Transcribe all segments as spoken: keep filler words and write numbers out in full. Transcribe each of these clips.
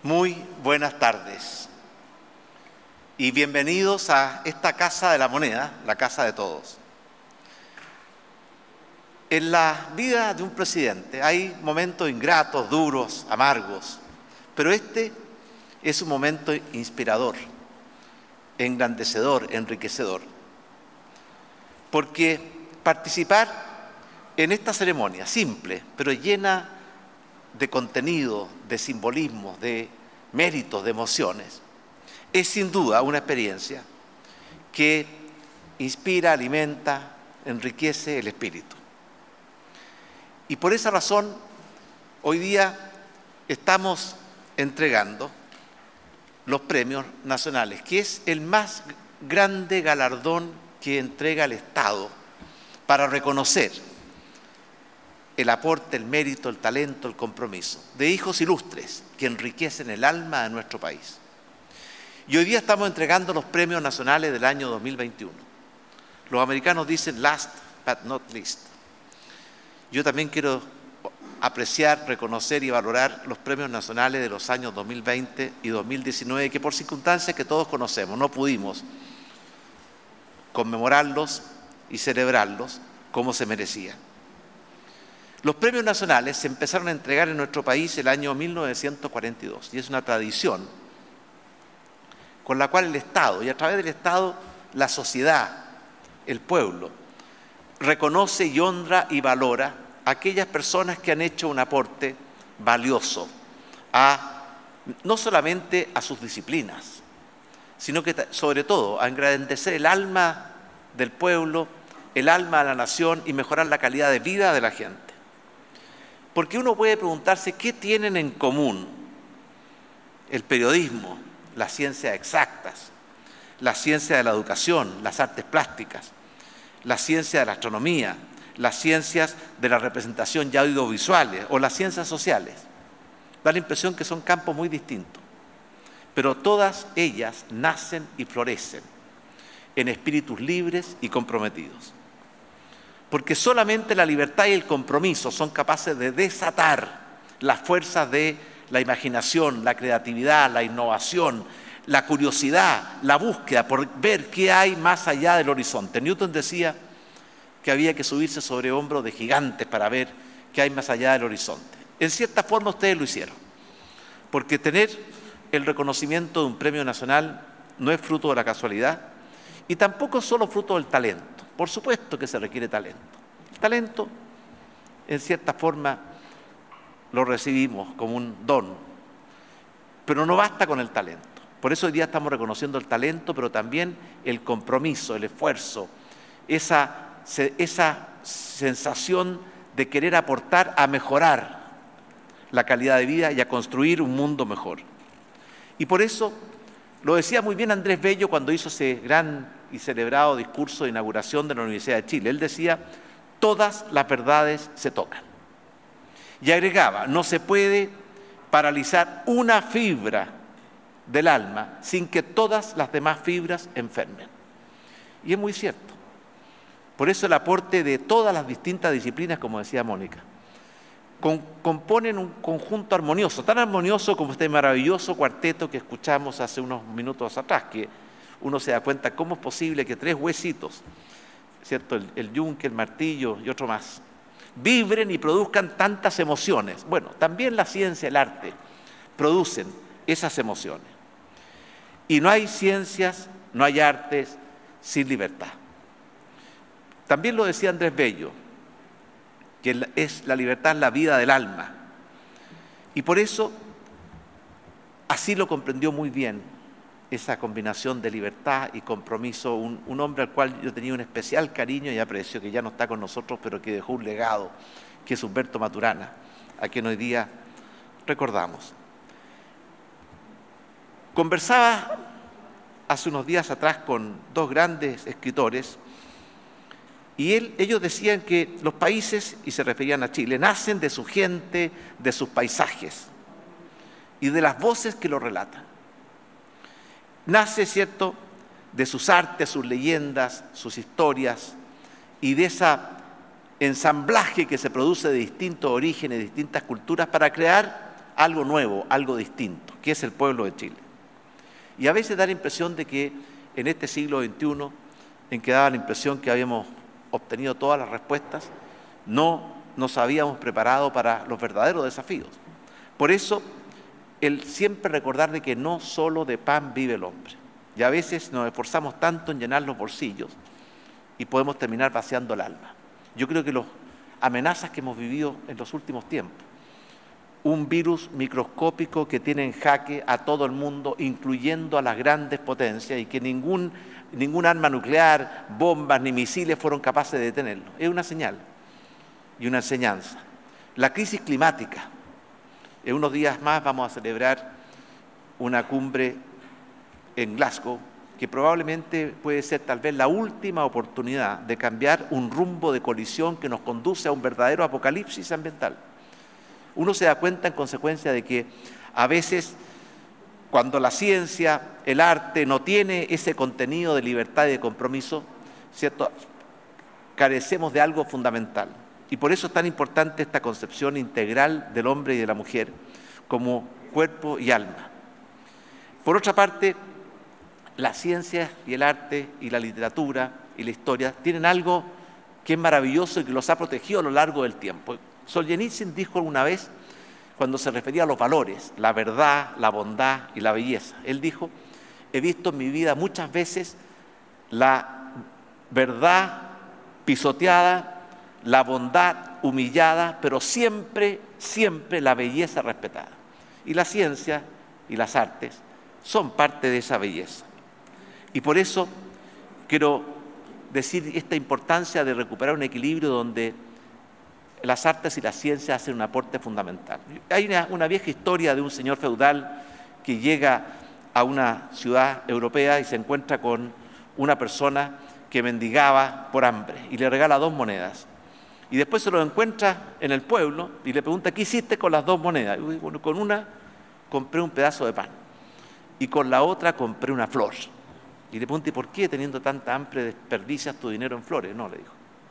Muy buenas tardes y bienvenidos a esta Casa de la Moneda, la casa de todos. En la vida de un presidente hay momentos ingratos, duros, amargos, pero este es un momento inspirador, engrandecedor, enriquecedor, porque participar en esta ceremonia simple, pero llena de contenido, de simbolismo, de méritos, de emociones, es sin duda una experiencia que inspira, alimenta, enriquece el espíritu. Y por esa razón, hoy día estamos entregando los premios nacionales, que es el más grande galardón que entrega el Estado para reconocer el aporte, el mérito, el talento, el compromiso de hijos ilustres que enriquecen el alma de nuestro país. Y hoy día estamos entregando los premios nacionales del año dos mil veintiuno. Los americanos dicen last but not least. Yo también quiero apreciar, reconocer y valorar los premios nacionales de los años dos mil veinte y dos mil diecinueve, que por circunstancias que todos conocemos no pudimos conmemorarlos y celebrarlos como se merecía. Los premios nacionales se empezaron a entregar en nuestro país el año mil novecientos cuarenta y dos y es una tradición con la cual el Estado, y a través del Estado la sociedad, el pueblo, reconoce y honra y valora a aquellas personas que han hecho un aporte valioso a, no solamente a sus disciplinas, sino que sobre todo a engrandecer el alma del pueblo, el alma de la nación y mejorar la calidad de vida de la gente. Porque uno puede preguntarse qué tienen en común el periodismo, las ciencias exactas, la ciencia de la educación, las artes plásticas, la ciencia de la astronomía, las ciencias de la representación ya audiovisuales o las ciencias sociales. Da la impresión que son campos muy distintos, pero todas ellas nacen y florecen en espíritus libres y comprometidos. Porque solamente la libertad y el compromiso son capaces de desatar las fuerzas de la imaginación, la creatividad, la innovación, la curiosidad, la búsqueda por ver qué hay más allá del horizonte. Newton decía que había que subirse sobre hombros de gigantes para ver qué hay más allá del horizonte. En cierta forma ustedes lo hicieron, porque tener el reconocimiento de un premio nacional no es fruto de la casualidad y tampoco es solo fruto del talento. Por supuesto que se requiere talento. El talento, en cierta forma, lo recibimos como un don, pero no basta con el talento. Por eso hoy día estamos reconociendo el talento, pero también el compromiso, el esfuerzo, esa, esa sensación de querer aportar a mejorar la calidad de vida y a construir un mundo mejor. Y por eso, lo decía muy bien Andrés Bello cuando hizo ese gran y celebrado discurso de inauguración de la Universidad de Chile. Él decía, todas las verdades se tocan. Y agregaba, no se puede paralizar una fibra del alma sin que todas las demás fibras enfermen. Y es muy cierto. Por eso el aporte de todas las distintas disciplinas, como decía Mónica, con, componen un conjunto armonioso, tan armonioso como este maravilloso cuarteto que escuchamos hace unos minutos atrás, que uno se da cuenta cómo es posible que tres huesitos, ¿cierto? El, el yunque, el martillo y otro más, vibren y produzcan tantas emociones. Bueno, también la ciencia, el arte, producen esas emociones. Y no hay ciencias, no hay artes sin libertad. También lo decía Andrés Bello, que es la libertad es la vida del alma. Y por eso, así lo comprendió muy bien esa combinación de libertad y compromiso, un, un hombre al cual yo tenía un especial cariño y aprecio, que ya no está con nosotros, pero que dejó un legado, que es Humberto Maturana, a quien hoy día recordamos. Conversaba hace unos días atrás con dos grandes escritores y él, ellos decían que los países, y se referían a Chile, nacen de su gente, de sus paisajes y de las voces que lo relatan. Nace, ¿cierto?, de sus artes, sus leyendas, sus historias y de ese ensamblaje que se produce de distintos orígenes, de distintas culturas para crear algo nuevo, algo distinto, que es el pueblo de Chile. Y a veces da la impresión de que en este siglo veintiuno, en que daba la impresión que habíamos obtenido todas las respuestas, no nos habíamos preparado para los verdaderos desafíos. Por eso, el siempre recordar de que no solo de pan vive el hombre. Y a veces nos esforzamos tanto en llenar los bolsillos y podemos terminar vaciando el alma. Yo creo que las amenazas que hemos vivido en los últimos tiempos, un virus microscópico que tiene en jaque a todo el mundo, incluyendo a las grandes potencias, y que ningún, ningún arma nuclear, bombas ni misiles fueron capaces de detenerlo. Es una señal y una enseñanza. La crisis climática. En unos días más vamos a celebrar una cumbre en Glasgow, que probablemente puede ser tal vez la última oportunidad de cambiar un rumbo de colisión que nos conduce a un verdadero apocalipsis ambiental. Uno se da cuenta en consecuencia de que a veces cuando la ciencia, el arte no tiene ese contenido de libertad y de compromiso, ¿cierto?, carecemos de algo fundamental. Y por eso es tan importante esta concepción integral del hombre y de la mujer como cuerpo y alma. Por otra parte, la ciencia y el arte y la literatura y la historia tienen algo que es maravilloso y que los ha protegido a lo largo del tiempo. Solzhenitsyn dijo alguna vez, cuando se refería a los valores, la verdad, la bondad y la belleza, él dijo: he visto en mi vida muchas veces la verdad pisoteada, la bondad humillada, pero siempre, siempre la belleza respetada. Y la ciencia y las artes son parte de esa belleza. Y por eso quiero decir esta importancia de recuperar un equilibrio donde las artes y la ciencia hacen un aporte fundamental. Hay una, una vieja historia de un señor feudal que llega a una ciudad europea y se encuentra con una persona que mendigaba por hambre y le regala dos monedas. Y después se lo encuentra en el pueblo y le pregunta: ¿qué hiciste con las dos monedas? Y bueno, con una compré un pedazo de pan y con la otra compré una flor. Y le pregunta: ¿y por qué, teniendo tanta hambre, desperdicias tu dinero en flores? No, le dijo: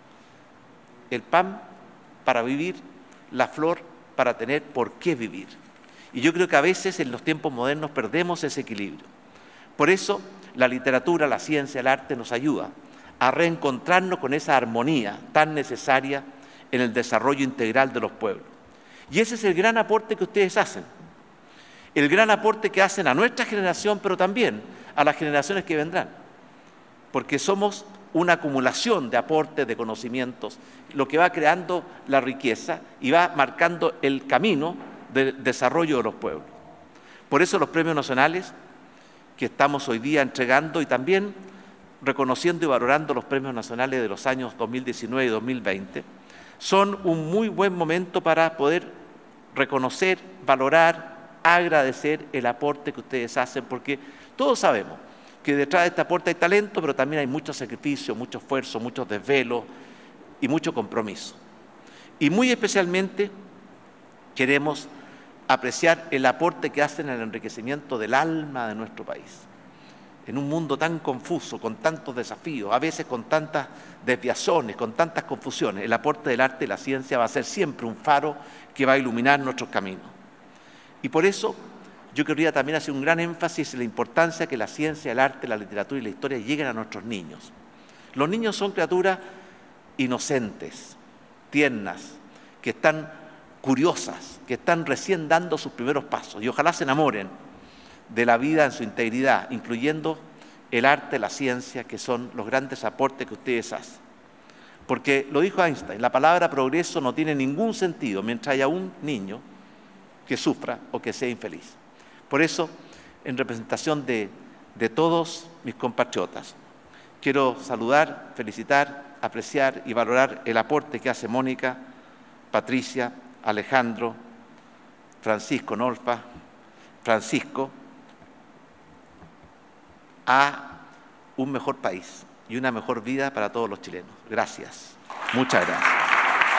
el pan para vivir, la flor para tener por qué vivir. Y yo creo que a veces en los tiempos modernos perdemos ese equilibrio. Por eso la literatura, la ciencia, el arte nos ayuda a reencontrarnos con esa armonía tan necesaria en el desarrollo integral de los pueblos. Y ese es el gran aporte que ustedes hacen, el gran aporte que hacen a nuestra generación, pero también a las generaciones que vendrán, porque somos una acumulación de aportes, de conocimientos, lo que va creando la riqueza y va marcando el camino del desarrollo de los pueblos. Por eso los premios nacionales que estamos hoy día entregando y también reconociendo y valorando los premios nacionales de los años dos mil diecinueve y dos mil veinte, son un muy buen momento para poder reconocer, valorar, agradecer el aporte que ustedes hacen, porque todos sabemos que detrás de este aporte hay talento, pero también hay mucho sacrificio, mucho esfuerzo, muchos desvelos y mucho compromiso. Y muy especialmente queremos apreciar el aporte que hacen en el enriquecimiento del alma de nuestro país. En un mundo tan confuso, con tantos desafíos, a veces con tantas desviaciones, con tantas confusiones, el aporte del arte y la ciencia va a ser siempre un faro que va a iluminar nuestros caminos. Y por eso yo querría también hacer un gran énfasis en la importancia que la ciencia, el arte, la literatura y la historia lleguen a nuestros niños. Los niños son criaturas inocentes, tiernas, que están curiosas, que están recién dando sus primeros pasos y ojalá se enamoren de la vida en su integridad, incluyendo el arte, la ciencia, que son los grandes aportes que ustedes hacen. Porque lo dijo Einstein, la palabra progreso no tiene ningún sentido mientras haya un niño que sufra o que sea infeliz. Por eso, en representación de, de todos mis compatriotas, quiero saludar, felicitar, apreciar y valorar el aporte que hace Mónica, Patricia, Alejandro, Francisco Nolfa, Francisco, a un mejor país y una mejor vida para todos los chilenos. Gracias. Muchas gracias.